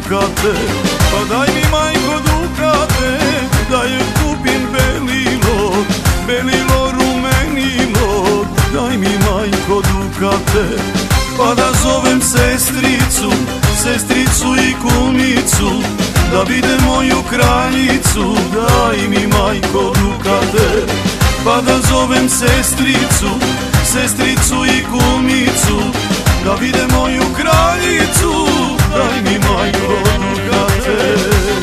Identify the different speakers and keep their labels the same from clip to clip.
Speaker 1: dukate. Pa daj mi majko dukate, da joj kupim belilo rumenilo. Daj mi majko dukate, pa da zovem sestricu i kumicu, da vide moju kraljicu. Daj mi majko dukate, pa da zovem sestricu i kumicu, da vide moju kraljicu. Daj mi majko dukate.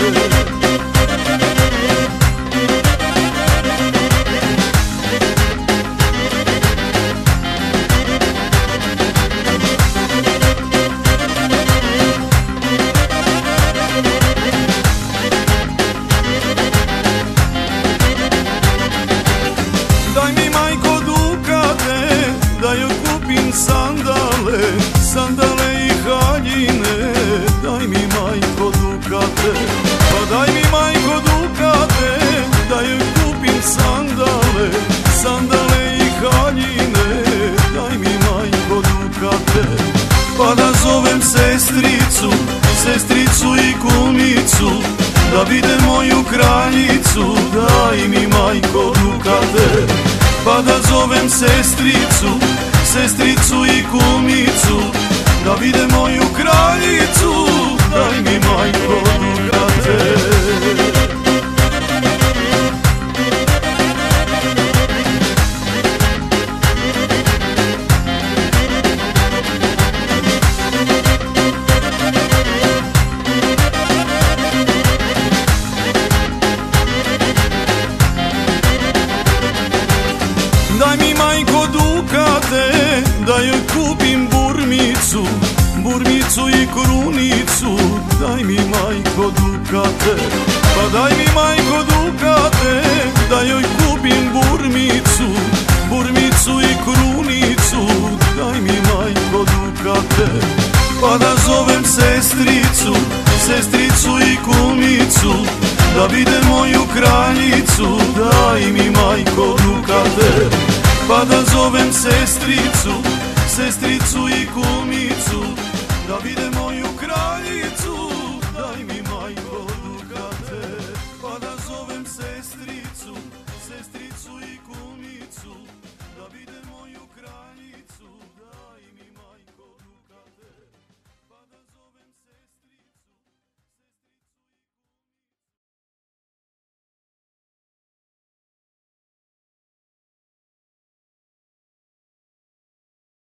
Speaker 1: Daj mi majko dukate, da joj kupim sandale i haljine. Daj mi majko dukate, pa daj mi majko dukate, da joj kupim sandale i haljine. Daj mi majko dukate, pa da zovem sestricu i kumicu, da vide moju kraljicu. Daj mi majko dukate, pa da zovem sestricu i kumicu, da vide moju kraljicu. Daj mi majko dukate. Daj mi majko dukate, da joj kupim burmicu i krunicu. Daj mi majko dukate, pa daj mi majko dukate, da joj kupim burmicu i krunicu. Daj mi majko dukate, pa da zovem sestricu i kumicu, da vide moju kraljicu. Daj mi majko dukate, pa da zovem sestricu